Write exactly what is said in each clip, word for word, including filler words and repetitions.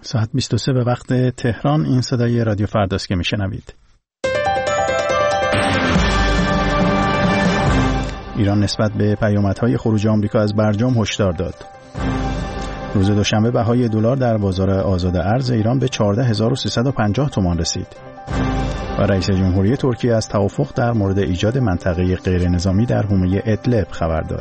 ساعت بیست و سه به وقت تهران. این صدای رادیو فرداست که میشنوید. ایران نسبت به پیامدهای خروج آمریکا از برجام هشدار داد. روز دوشنبه بهای دلار در بازار آزاد ارز ایران به چهارده هزار و سیصد و پنجاه تومان رسید. و رئیس جمهوری ترکیه از توافق در مورد ایجاد منطقه غیر نظامی در حومه ادلب خبر داد.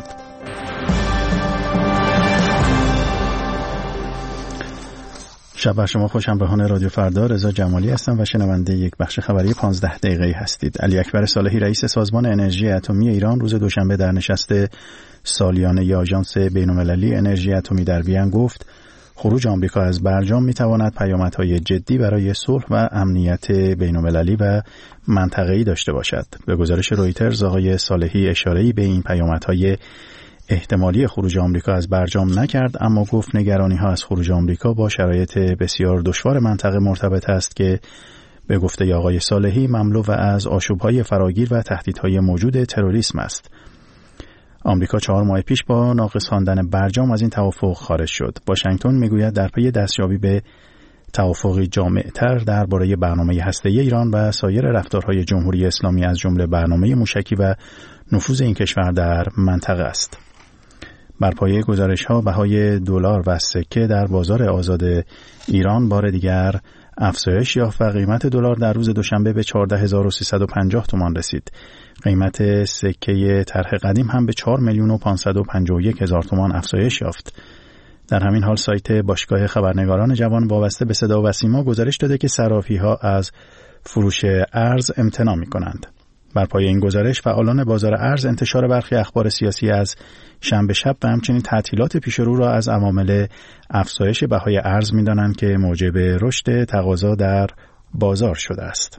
شب بر شما خوش. همراهان رادیو فردا، رضا جمالی هستم و شنونده یک بخش خبری پانزده دقیقه‌ای هستید. علی اکبر صالحی رئیس سازمان انرژی اتمی ایران روز دوشنبه در نشست سالیانه آژانس بین‌المللی انرژی اتمی در وین گفت خروج آمریکا از برجام می‌تواند پیامدهای جدی برای صلح و امنیت بین‌المللی و منطقه‌ای داشته باشد. به گزارش رویترز آقای صالحی اشاره‌ای به این پیامدهای احتمالی خروج آمریکا از برجام نکرد، اما گفت نگرانی‌ها از خروج آمریکا با شرایط بسیار دشوار منطقه مرتبط است که به گفته آقای صالحی مملو و از آشوب‌های فراگیر و تهدیدهای موجود تروریسم است. آمریکا چهار ماه پیش با ناقص خواندن برجام از این توافق خارج شد. واشنگتن میگوید در پی دستیابی به توافقی جامع‌تر درباره برنامه هسته‌ای ایران و سایر رفتارهای جمهوری اسلامی از جمله برنامه موشکی و نفوذ این کشور در منطقه است. بر پایه گزارش‌ها بهای دلار و سکه در بازار آزاد ایران بار دیگر افزایش یافت و قیمت دلار در روز دوشنبه به چهارده هزار و سیصد و پنجاه تومان رسید. قیمت سکه طرح قدیم هم به چهار میلیون و پانصد و پنجاه و یک هزار تومان افزایش یافت. در همین حال سایت باشگاه خبرنگاران جوان وابسته به صدا و سیما گزارش داده که صرافی‌ها از فروش ارز امتناع می‌کنند. بر پایه این گزارش فعالان بازار ارز انتشار برخی اخبار سیاسی از شنبه شب و همچنین تعطیلات پیش رو را از عوامل افزایش بهای ارز می‌دانند که موجب رشد تقاضا در بازار شده است.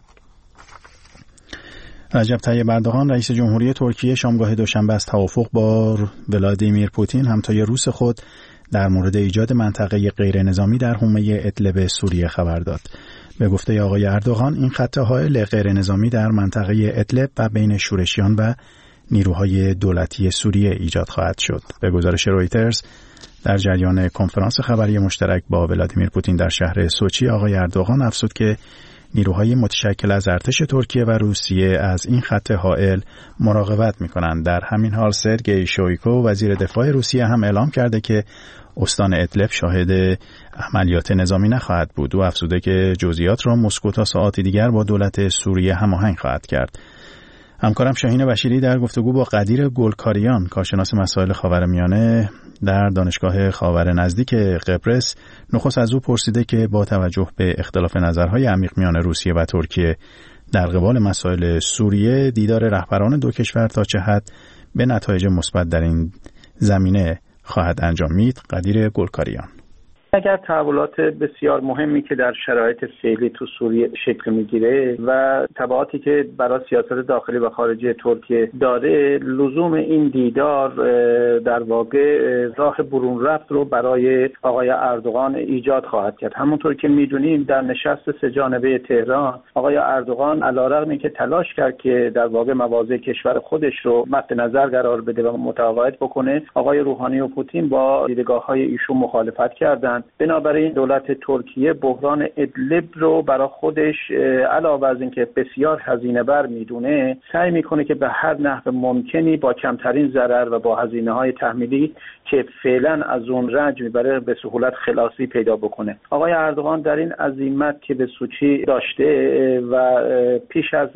رجب طیب اردوغان رئیس جمهوری ترکیه شامگاه دوشنبه از توافق با ولادیمیر پوتین همتای روس خود در مورد ایجاد منطقه غیر نظامی در حومه ادلب سوریه خبر داد. به گفته آقای اردوغان این خط حائل غیر نظامی در منطقه ادلب و بین شورشیان و نیروهای دولتی سوریه ایجاد خواهد شد. به گزارش رویترز در جریان کنفرانس خبری مشترک با ولادیمیر پوتین در شهر سوچی آقای اردوغان افزود که نیروهای متشکل از ارتش ترکیه و روسیه از این خط حائل مراقبت می‌کنند. در همین حال سرگئی شویکو وزیر دفاع روسیه هم اعلام کرده که استان ادلب شاهد عملیات نظامی نخواهد بود. او افزوده که جزئیات را مسکو تا ساعاتی دیگر با دولت سوریه هماهنگ خواهد کرد. همکارم شاهین بشیری در گفتگو با قدیر گلکاریان کارشناس مسائل خاورمیانه در دانشگاه خاور نزدیک قبرس نخست از او پرسیده که با توجه به اختلاف نظرهای عمیق میان روسیه و ترکیه در قبال مسائل سوریه دیدار رهبران دو کشور تا چه حد به نتایج مثبت در این زمینه خواهد انجامید. قدیر گلکاریان: اگر تحولات بسیار مهمی که در شرایط فعلی تو سوریه شکل میگیره و تبعاتی که برای سیاست داخلی و خارجی ترکیه داره، لزوم این دیدار در واقع راه برون رفت رو برای آقای اردوغان ایجاد خواهد کرد. همونطور که میدونیم در نشست سه جانبه تهران آقای اردوغان علیرغم اینکه تلاش کرد که در واقع مواضع کشور خودش رو مد نظر قرار بده و متقاعد بکنه، آقای روحانی و پوتین با دیدگاه‌های ایشون مخالفت کردند. بنابراین دولت ترکیه بحران ادلب رو برای خودش علاوه از اینکه بسیار هزینه بر میدونه، سعی میکنه که به هر نحو ممکنی با کمترین ضرر و با هزینه‌های تحمیلی که فعلا از اون رنج میبره به سهولت خلاصی پیدا بکنه. آقای اردوغان در این عزیمت که به سوچی داشته و پیش از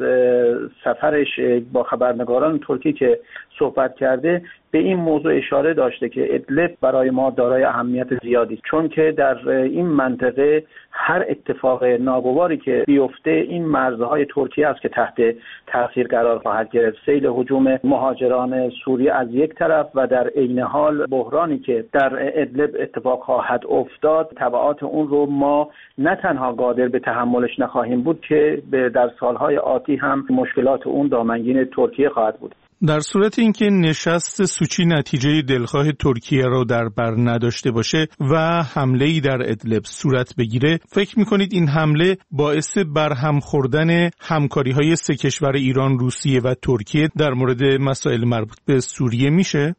سفرش با خبرنگاران ترکی که صحبت کرده به این موضوع اشاره داشته که ادلب برای ما دارای اهمیت زیادی است، چون که در این منطقه هر اتفاق ناگواری که بیفته این مرزهای ترکیه است که تحت تاثیر قرار خواهد گرفت. سیل هجوم مهاجران سوریه از یک طرف و در عین حال بحرانی که در ادلب اتفاق خواهد افتاد، تبعات اون رو ما نه تنها قادر به تحملش نخواهیم بود که در سالهای آتی هم مشکلات اون دامنگین ترکیه خواهد بود. در صورت اینکه نشست سوچی نتیجه دلخواه ترکیه را در بر نداشته باشه و حمله‌ای در ادلب صورت بگیره، فکر می‌کنید این حمله باعث برهم خوردن همکاری‌های سه کشور ایران، روسیه و ترکیه در مورد مسائل مربوط به سوریه میشه؟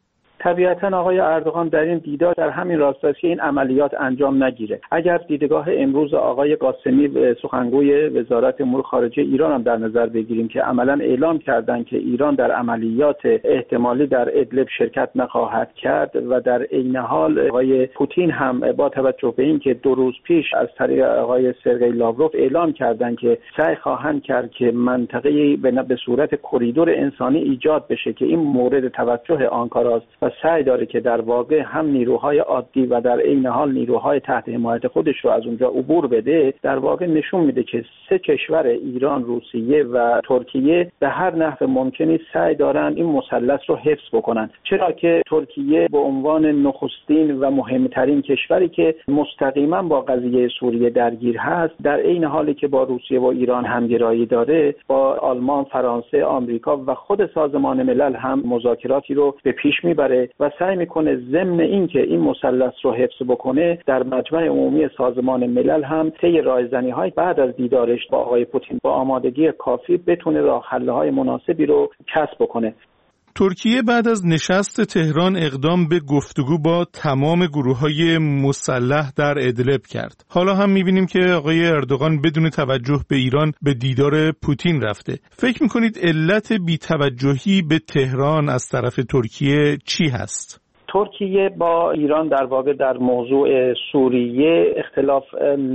طبیعتاً آقای اردوغان در این دیدار در همین راست است که این عملیات انجام نگیره. اگر دیدگاه امروز آقای قاسمی سخنگوی وزارت امور خارجه ایران هم در نظر بگیریم که عملاً اعلام کردند که ایران در عملیات احتمالی در ادلب شرکت نخواهد کرد و در عین حال آقای پوتین هم با توجه به اینکه دو روز پیش از طریق آقای سرگئی لاوروف اعلام کردند که سعی خواهند کرد که منطقه‌ای به صورت کریدور انسانی ایجاد بشه که این مورد توجه آنکاراست و سعی داره که در واقع هم نیروهای عادی و در عین حال نیروهای تحت حمایت خودش رو از اونجا عبور بده، در واقع نشون میده که سه کشور ایران، روسیه و ترکیه به هر نحو ممکنی سعی دارن این مثلث رو حفظ بکنن. چرا که ترکیه به عنوان نخستین و مهمترین کشوری که مستقیما با قضیه سوریه درگیر هست، در عین حالی که با روسیه و ایران همگرایی داره، با آلمان، فرانسه، آمریکا و خود سازمان ملل هم مذاکراتی رو به پیش میبره و سعی میکنه ضمن این که این مثلث رو حفظ بکنه در مجمع عمومی سازمان ملل هم طی رایزنی‌های بعد از دیدارش با آقای پوتین با آمادگی کافی بتونه راه حل‌های مناسبی رو کسب بکنه. ترکیه بعد از نشست تهران اقدام به گفتگو با تمام گروه‌های مسلح در ادلب کرد. حالا هم می‌بینیم که آقای اردوغان بدون توجه به ایران به دیدار پوتین رفته. فکر می‌کنید علت بی‌توجهی به تهران از طرف ترکیه چی هست؟ ترکیه با ایران در واقع در موضوع سوریه اختلاف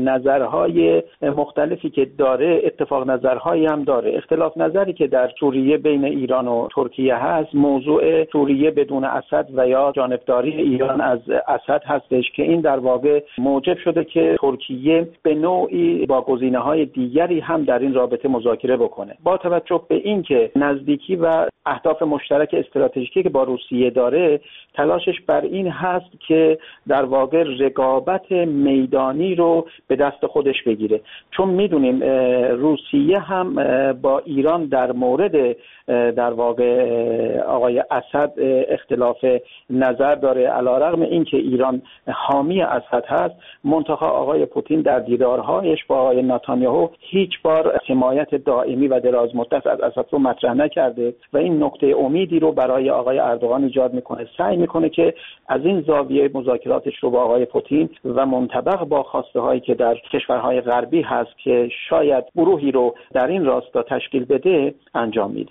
نظرهای مختلفی که داره، اتفاق نظرهایی هم داره. اختلاف نظری که در سوریه بین ایران و ترکیه هست، موضوع سوریه بدون اسد و یا جانبداری ایران از اسد هستش که این در واقع موجب شده که ترکیه به نوعی با گزینه‌های دیگری هم در این رابطه مذاکره بکنه. با توجه به اینکه نزدیکی و اهداف مشترک استراتژیکی که با روسیه داره، تلاشش بر این هست که در واقع رقابت میدانی رو به دست خودش بگیره. چون میدونیم روسیه هم با ایران در مورد در واقع آقای اسد اختلاف نظر داره، علیرغم اینکه ایران حامی اسد هست، منتها آقای پوتین در دیدارهایش با آقای نتانیاهو هیچ بار حمایت دائمی و دراز مدت از اسد رو مطرح نکرده و این نقطه امیدی رو برای آقای اردوغان ایجاد میکنه. سعی میکنه که از این زاویه مذاکراتش رو با آقای پوتین و منطبق با خواسته هایی که در کشورهای غربی هست که شاید گروهی رو در این راستا تشکیل بده انجام میده.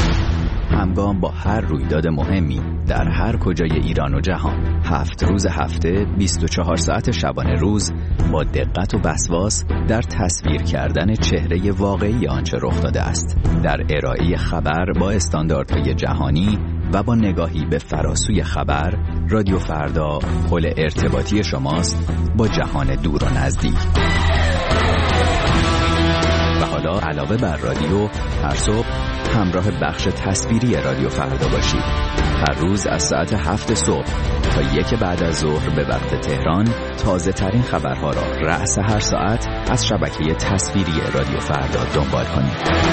همگام با هر رویداد مهمی در هر کجای ایران و جهان، هفت روز هفته، بیست و چهار ساعت شبانه روز، با دقت و وسواس در تصویر کردن چهره واقعی آنچه رخ داده است، در ارائه خبر با استانداردهای جهانی و با نگاهی به فراسوی خبر، رادیو فردا پل ارتباطی شماست با جهان دور و نزدیک. و حالا علاوه بر رادیو، هر صبح همراه بخش تصویری رادیو فردا باشید. هر روز از ساعت هفت صبح تا یک بعد از ظهر به وقت تهران، تازه ترین خبرها را رأس هر ساعت از شبکه تصویری رادیو فردا دنبال کنید.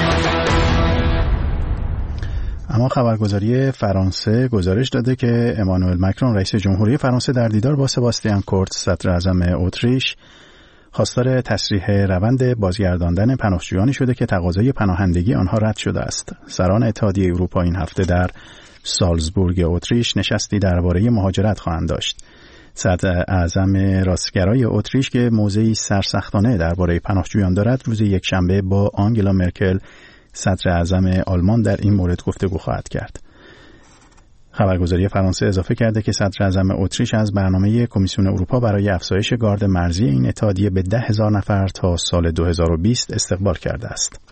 اما خبرگزاری فرانسه گزارش داده که امانوئل مکرون رئیس جمهوری فرانسه در دیدار با سباستیان کورتز صدر اعظم اتریش خواستار تسریع روند بازگرداندن پناهجویانی شده که تقاضای پناهندگی آنها رد شده است. سران اتحادیه اروپا این هفته در سالزبورگ اتریش نشستی درباره مهاجرت خواهند داشت. صدر اعظم راستگرای اتریش که موضعی سرسختانه درباره پناهجویان دارد، روز یکشنبه با آنگلا مرکل صدر اعظم آلمان در این مورد گفتگو خواهد کرد. خبرگزاری فرانسه اضافه کرده که صدر اعظم اتریش از برنامه کمیسیون اروپا برای افزایش گارد مرزی این اتحادیه به ده هزار نفر تا سال دو هزار و بیست استقبال کرده است.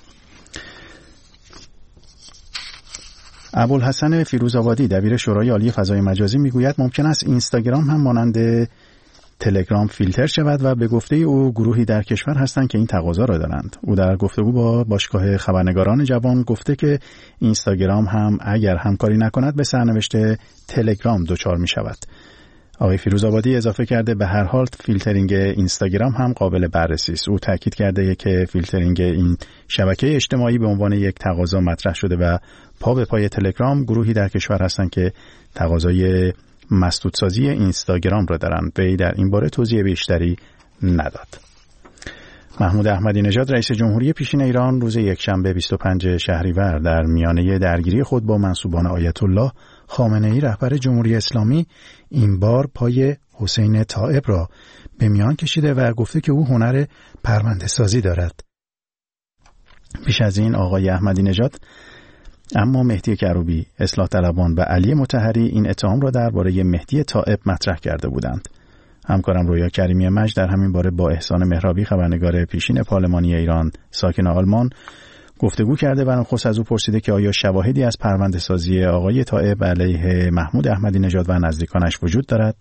ابوالحسن فیروزآبادی دبیر شورای عالی فضای مجازی میگوید ممکن است اینستاگرام هم مانند تلگرام فیلتر شود و به گفته او گروهی در کشور هستند که این تقاضا را دارند. او در گفتگو با باشگاه خبرنگاران جوان گفته که اینستاگرام هم اگر همکاری نکند به سرنوشت تلگرام دچار می شود. آقای فیروزآبادی اضافه کرده به هر حال فیلترینگ اینستاگرام هم قابل بررسی است. او تاکید کرده که فیلترینگ این شبکه اجتماعی به عنوان یک تقاضا مطرح شده و پا به پای تلگرام گروهی در کشور هستند که تقاضای مسدودسازی اینستاگرام را دارند. وی در این باره توضیح بیشتری نداد. محمود احمدی نژاد رئیس جمهوری پیشین ایران روز یکشنبه بیست و پنجم شهریور در میانه درگیری خود با منسوبان آیت الله خامنه‌ای رهبر جمهوری اسلامی این بار پای حسین طائب را به میان کشیده و گفته که او هنر پرونده سازی دارد. پیش از این آقای احمدی نژاد اما مهدی کروبی، اصلاح طلبان و علی مطهری این اتهام را درباره مهدی طائب مطرح کرده بودند. همکارم رویا کریمی مجد در همین باره با احسان مهرابی، خبرنگار پیشین پارلمانی ایران ساکن آلمان، گفتگو کرده و نخست از او پرسیده که آیا شواهدی از پرونده سازی آقای طائب علیه محمود احمدی نژاد و نزدیکانش وجود دارد؟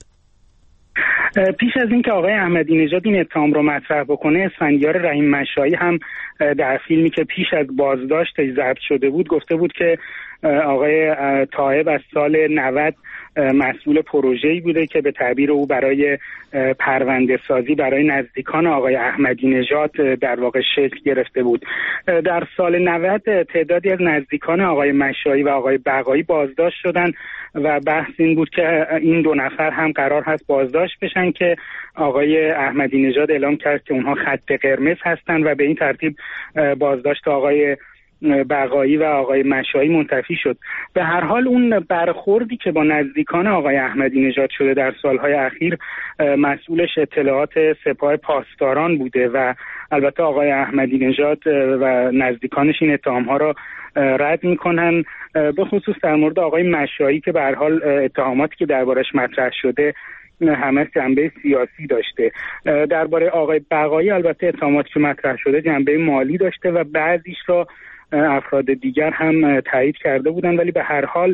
پیش از اینکه آقای احمدی نژاد این اتهام رو مطرح بکنه، اسفندیار رحیم مشایی هم در فیلمی که پیش از بازداشتش ضبط شده بود گفته بود که آقای طائب از سال نود مسئول پروژه‌ای بوده که به تعبیر او برای پرونده سازی برای نزدیکان آقای احمدی نژاد در واقع شکل گرفته بود. در سال نود تعدادی از نزدیکان آقای مشایی و آقای بقایی بازداشت شدند و بحث این بود که این دو نفر هم قرار هست بازداشت بشن که آقای احمدی نژاد اعلام کرد که اونها خط قرمز هستند و به این ترتیب بازداشت آقای بقایی و آقای مشایی منتفی شد. به هر حال اون برخوردی که با نزدیکان آقای احمدی نژاد شده در سالهای اخیر مسئولش اطلاعات سپاه پاسداران بوده و البته آقای احمدی نژاد و نزدیکانش این اتهام‌ها را رد می‌کنن، به خصوص در مورد آقای مشایی که به هر حال اتهاماتی که دربارش مطرح شده همه جنبه سیاسی داشته. درباره آقای بقایی البته اتهاماتی که مطرح شده جنبه مالی داشته و بعضیش را افراد دیگر هم تایید کرده بودن، ولی به هر حال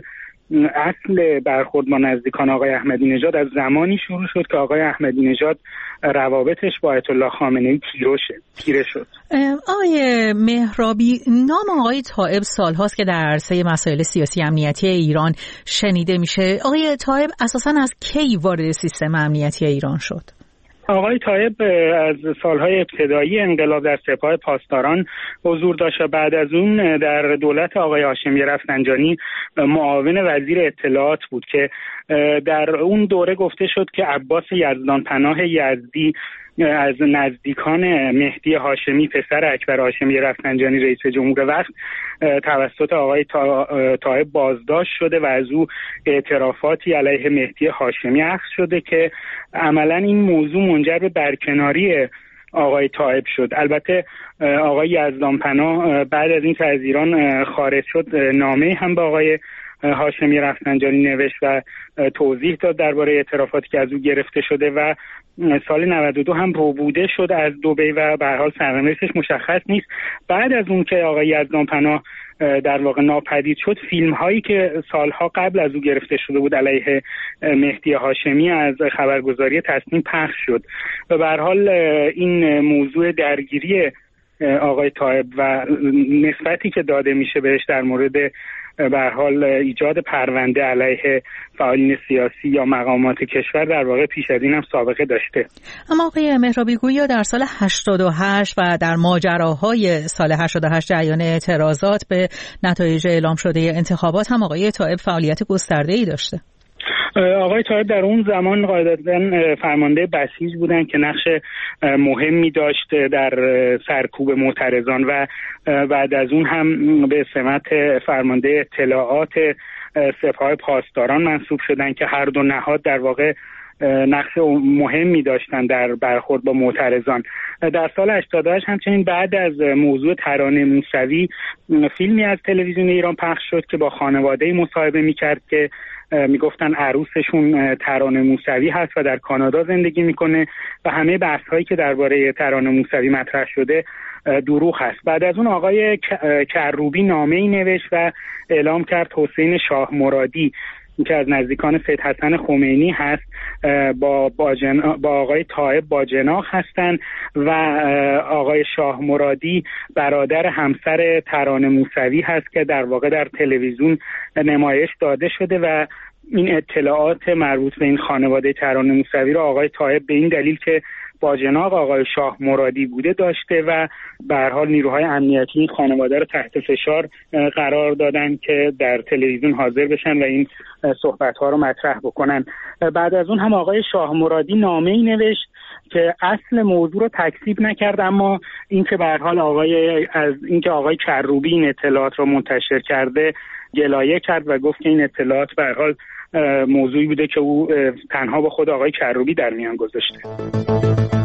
اصل برخورد با نزدیکان آقای احمدی نژاد از زمانی شروع شد که آقای احمدی نژاد روابطش با آیت الله خامنه‌ای تیره شد. آقای مهرابی، نام آقای طائب سالهاست که در عرصه مسائل سیاسی امنیتی ایران شنیده میشه. آقای طائب اساساً از کی وارد سیستم امنیتی ایران شد؟ آقای طائب از سالهای ابتدایی انقلاب در سپاه پاسداران حضور داشت و بعد از اون در دولت آقای هاشمی رفسنجانی معاون وزیر اطلاعات بود که در اون دوره گفته شد که عباس یزدانپناه یزدی از نزدیکان مهدی هاشمی پسر اکبر هاشمی رفسنجانی رئیس جمهور وقت توسط آقای طائب بازداشت شده و از او اعترافاتی علیه مهدی هاشمی اخذ شده که عملا این موضوع منجر به برکناری آقای طائب شد. البته آقای یزدانپناه بعد از این که از ایران خارج شد نامه هم به آقای هاشمی رفسنجانی نوشت و توضیح داد درباره اعترافاتی که از او گرفته شده و سال نود و دو هم ربوده شد از دبی و به هر حال سرنوشتش مشخص نیست. بعد از اون که آقای یزدانپناه در واقع ناپدید شد، فیلم هایی که سالها قبل از او گرفته شده بود علیه مهدی هاشمی از خبرگزاری تصنیم پخش شد و به هر حال این موضوع درگیری آقای طائب و نسبتی که داده میشه بهش در مورد به هر حال ایجاد پرونده علیه فعالین سیاسی یا مقامات کشور در واقع پیش از این هم سابقه داشته. اما آقای مهرابی گویا در سال هشتاد و هشت و در ماجراهای سال هشتاد و هشت جریان اعتراضات به نتایج اعلام شده انتخابات هم آقای طائب فعالیت گسترده‌ای داشته. آقای طائب در اون زمان قاعدتاً فرمانده بسیج بودن که نقش مهمی داشت در سرکوب معترضان و بعد از اون هم به سمت فرمانده اطلاعات سپاه پاسداران منصوب شدن که هر دو نهاد در واقع نقش مهمی داشتن در برخورد با معترضان. در سال هشتاد و هشت همچنین بعد از موضوع ترانه موسوی فیلمی از تلویزیون ایران پخش شد که با خانواده‌ای مصاحبه می‌کرد که میگفتن عروسشون ترانه موسوی هست و در کانادا زندگی میکنه و همه بحث‌هایی که درباره ترانه موسوی مطرح شده دروغ هست. بعد از اون آقای کروبی نامه‌ای نوشت و اعلام کرد حسین شاه مرادی که از نزدیکان سید حسن خمینی هست با با, جنا... با آقای طائب با جناح هستند و آقای شاه مرادی برادر همسر ترانه موسوی هست که در واقع در تلویزیون نمایش داده شده و این اطلاعات مربوط به این خانواده ترانه موسوی رو آقای طائب به این دلیل که با جناق آقای شاه مرادی بوده داشته و به هر حال نیروهای امنیتی این خانواده رو تحت فشار قرار دادن که در تلویزیون حاضر بشن و این صحبت‌ها رو مطرح بکنن. بعد از اون هم آقای شاه مرادی نامه‌ای نوشت که اصل موضوع رو تکذیب نکرد، اما اینکه به هر حال آقای از اینکه آقای کروبی این اطلاعات رو منتشر کرده گلایه کرد و گفت که این اطلاعات به هر حال موضوعی بوده که او تنها با خود آقای کروبی در میان گذاشته.